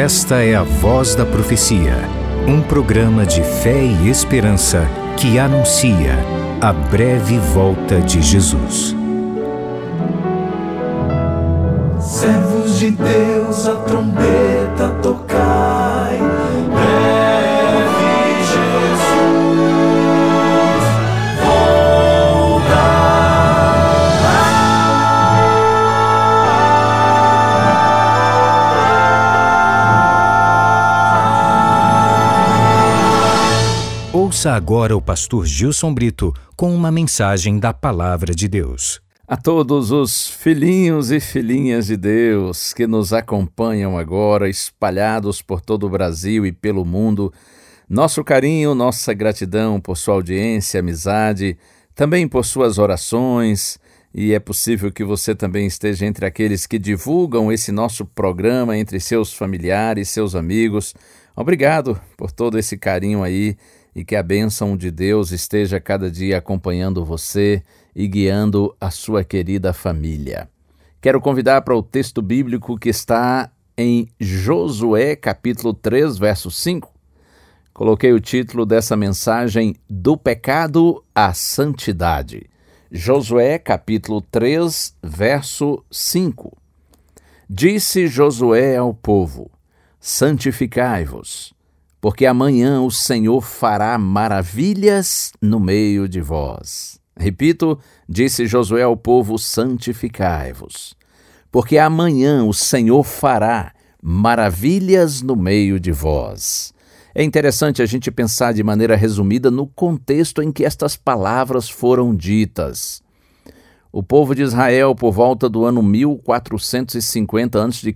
Esta é a Voz da Profecia, um programa de fé e esperança que anuncia a breve volta de Jesus. Servos de Deus, a trombeta tocai, breve Jesus Ouça agora o pastor Gilson Brito com uma mensagem da Palavra de Deus. A todos os filhinhos e filhinhas de Deus que nos acompanham agora, espalhados por todo o Brasil e pelo mundo, nosso carinho, nossa gratidão por sua audiência, amizade, também por suas orações, e é possível que você também esteja entre aqueles que divulgam esse nosso programa entre seus familiares, seus amigos. Obrigado por todo esse carinho aí, e que a bênção de Deus esteja cada dia acompanhando você e guiando a sua querida família. Quero convidar para o texto bíblico que está em Josué, capítulo 3, verso 5. Coloquei o título dessa mensagem, Do Pecado à Santidade. Josué, capítulo 3, verso 5. Disse Josué ao povo: santificai-vos, porque amanhã o Senhor fará maravilhas no meio de vós. Repito, disse Josué ao povo: santificai-vos, porque amanhã o Senhor fará maravilhas no meio de vós. É interessante a gente pensar de maneira resumida no contexto em que estas palavras foram ditas. O povo de Israel, por volta do ano 1450 a.C.,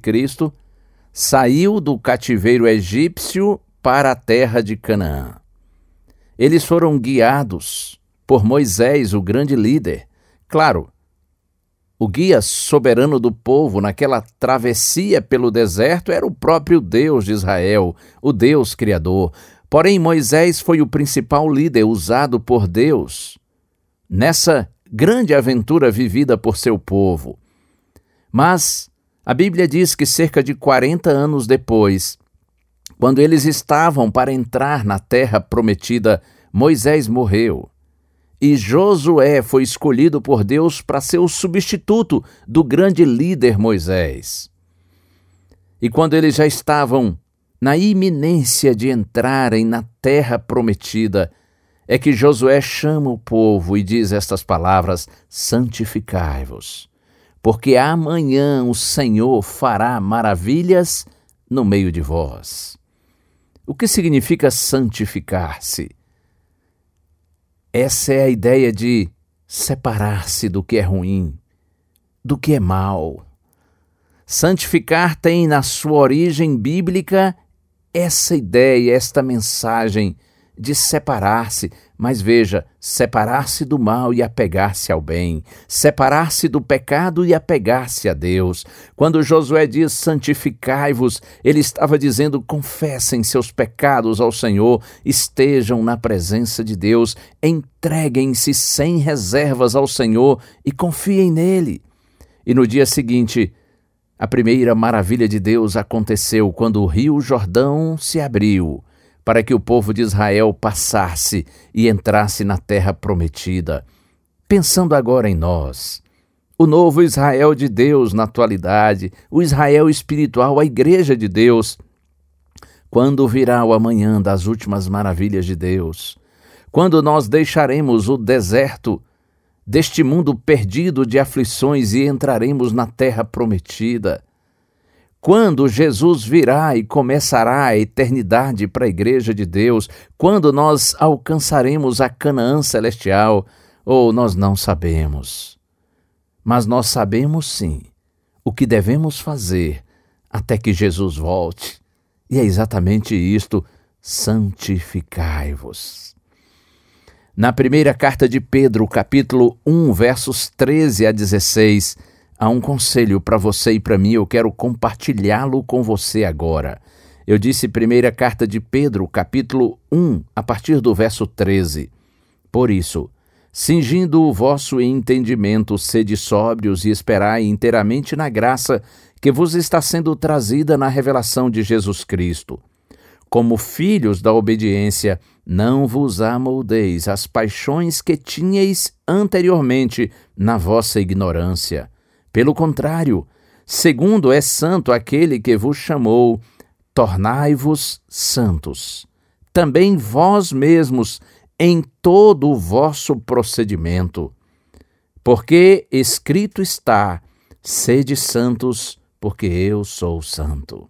saiu do cativeiro egípcio para a terra de Canaã. Eles foram guiados por Moisés, o grande líder. Claro, o guia soberano do povo naquela travessia pelo deserto era o próprio Deus de Israel, o Deus Criador. Porém, Moisés foi o principal líder usado por Deus nessa grande aventura vivida por seu povo. Mas a Bíblia diz que cerca de 40 anos depois, quando eles estavam para entrar na terra prometida, Moisés morreu. E Josué foi escolhido por Deus para ser o substituto do grande líder Moisés. E quando eles já estavam na iminência de entrarem na terra prometida, é que Josué chama o povo e diz estas palavras: santificai-vos, porque amanhã o Senhor fará maravilhas no meio de vós. O que significa santificar-se? Essa é a ideia de separar-se do que é ruim, do que é mal. Santificar tem na sua origem bíblica essa ideia, esta mensagem de separar-se, mas veja, separar-se do mal e apegar-se ao bem, separar-se do pecado e apegar-se a Deus. Quando Josué diz santificai-vos, ele estava dizendo confessem seus pecados ao Senhor, estejam na presença de Deus, entreguem-se sem reservas ao Senhor e confiem nele. E no dia seguinte, a primeira maravilha de Deus aconteceu quando o rio Jordão se abriu, para que o povo de Israel passasse e entrasse na terra prometida. Pensando agora em nós, o novo Israel de Deus na atualidade, o Israel espiritual, a igreja de Deus, quando virá o amanhã das últimas maravilhas de Deus? Quando nós deixaremos o deserto deste mundo perdido de aflições e entraremos na terra prometida? Quando Jesus virá e começará a eternidade para a igreja de Deus? Quando nós alcançaremos a Canaã celestial? Ou nós não sabemos? Mas nós sabemos sim o que devemos fazer até que Jesus volte. E é exatamente isto: santificai-vos. Na primeira carta de Pedro, capítulo 1, versos 13 a 16, há um conselho para você e para mim, eu quero compartilhá-lo com você agora. Eu disse primeira carta de Pedro, capítulo 1, a partir do verso 13. Por isso, cingindo o vosso entendimento, sede sóbrios e esperai inteiramente na graça que vos está sendo trazida na revelação de Jesus Cristo. Como filhos da obediência, não vos amoldeis às paixões que tinhais anteriormente na vossa ignorância. Pelo contrário, segundo é santo aquele que vos chamou, tornai-vos santos. Também vós mesmos em todo o vosso procedimento. Porque escrito está, sede santos, porque eu sou santo.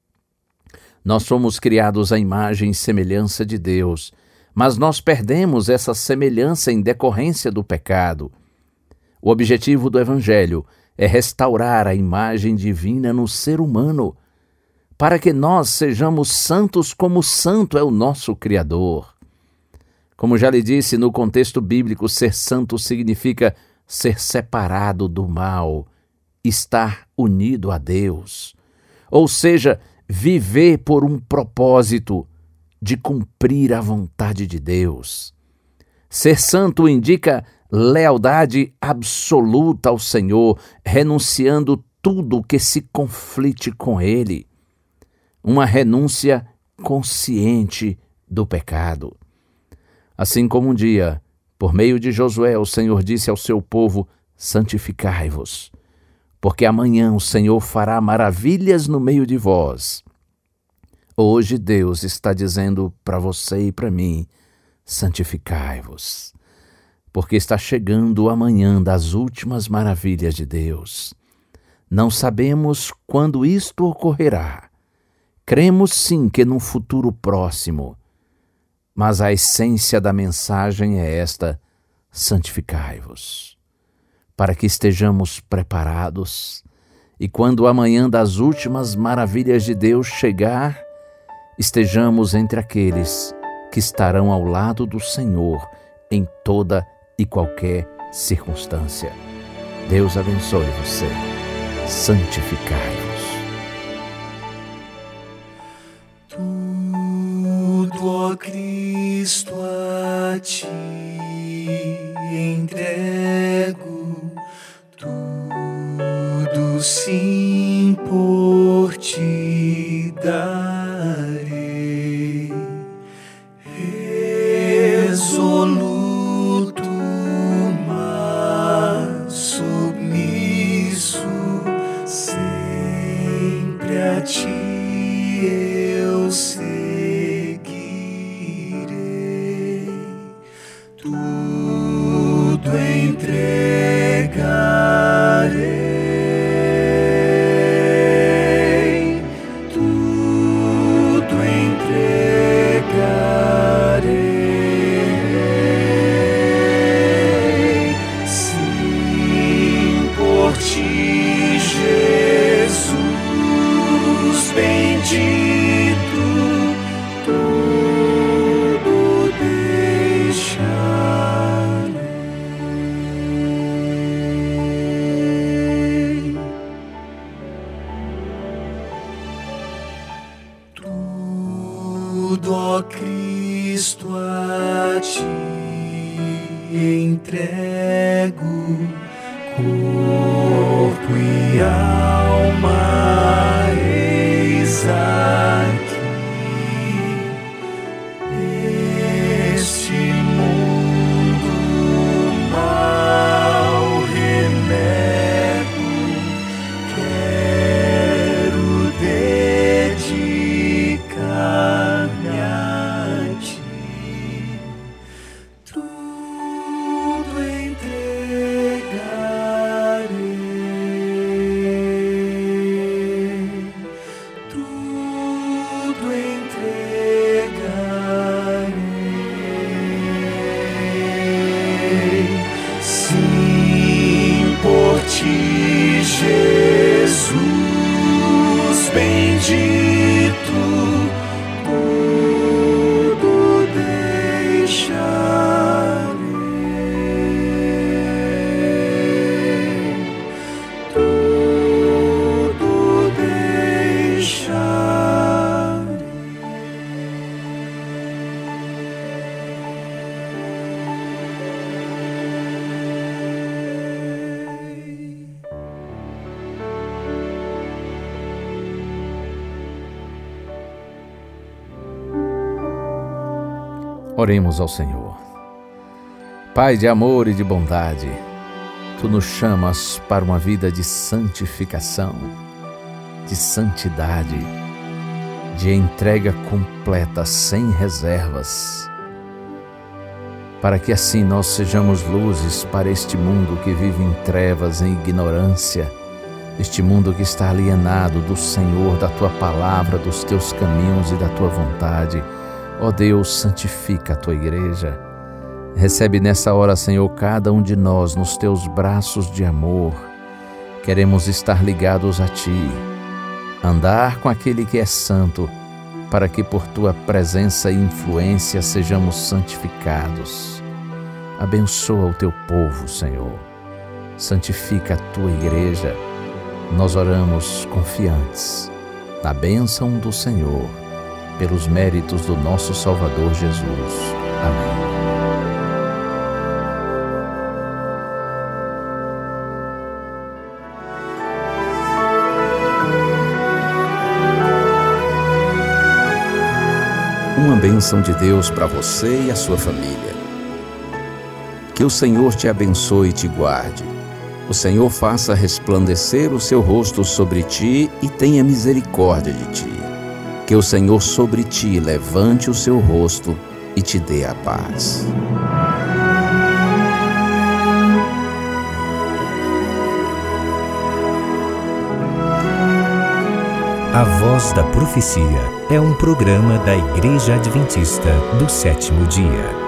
Nós somos criados à imagem e semelhança de Deus, mas nós perdemos essa semelhança em decorrência do pecado. O objetivo do Evangelho é restaurar a imagem divina no ser humano, para que nós sejamos santos como santo é o nosso Criador. Como já lhe disse, no contexto bíblico, ser santo significa ser separado do mal, estar unido a Deus, ou seja, viver por um propósito de cumprir a vontade de Deus. Ser santo indica lealdade absoluta ao Senhor, renunciando tudo que se conflite com Ele. Uma renúncia consciente do pecado. Assim como um dia, por meio de Josué, o Senhor disse ao seu povo: santificai-vos, porque amanhã o Senhor fará maravilhas no meio de vós. Hoje Deus está dizendo para você e para mim: santificai-vos, porque está chegando o amanhã das últimas maravilhas de Deus. Não sabemos quando isto ocorrerá. Cremos sim que num futuro próximo, mas a essência da mensagem é esta: santificai-vos, para que estejamos preparados e quando o amanhã das últimas maravilhas de Deus chegar, estejamos entre aqueles que estarão ao lado do Senhor em toda e qualquer circunstância. Deus abençoe você. Santificai-vos. Tudo, ó Cristo, a ti entrego, tudo sim por ti darei, resoluto, mas submisso, sempre a ti eu seguirei, tudo entregarei, tudo entregarei, sim, por ti, Jesus bendito, tudo deixarei. Tudo, ó Cristo, a ti entrego, corpo e alma, eis aqui. Este mundo mal renego, quero dedicar-me a ti, tudo entregarei, tudo Oremos ao Senhor. Pai de amor e de bondade, Tu nos chamas para uma vida de santificação, de santidade, de entrega completa, sem reservas, para que assim nós sejamos luzes para este mundo que vive em trevas, em ignorância, este mundo que está alienado do Senhor, da Tua palavra, dos Teus caminhos e da Tua vontade. Ó Deus, santifica a Tua igreja. Recebe nessa hora, Senhor, cada um de nós nos Teus braços de amor. Queremos estar ligados a Ti, andar com aquele que é santo, para que por Tua presença e influência sejamos santificados. Abençoa o Teu povo, Senhor. Santifica a Tua igreja. Nós oramos confiantes na bênção do Senhor, pelos méritos do nosso Salvador Jesus. Amém. Uma bênção de Deus para você e a sua família. Que o Senhor te abençoe e te guarde. O Senhor faça resplandecer o seu rosto sobre ti e tenha misericórdia de ti. Que o Senhor sobre ti levante o seu rosto e te dê a paz. A Voz da Profecia é um programa da Igreja Adventista do Sétimo Dia.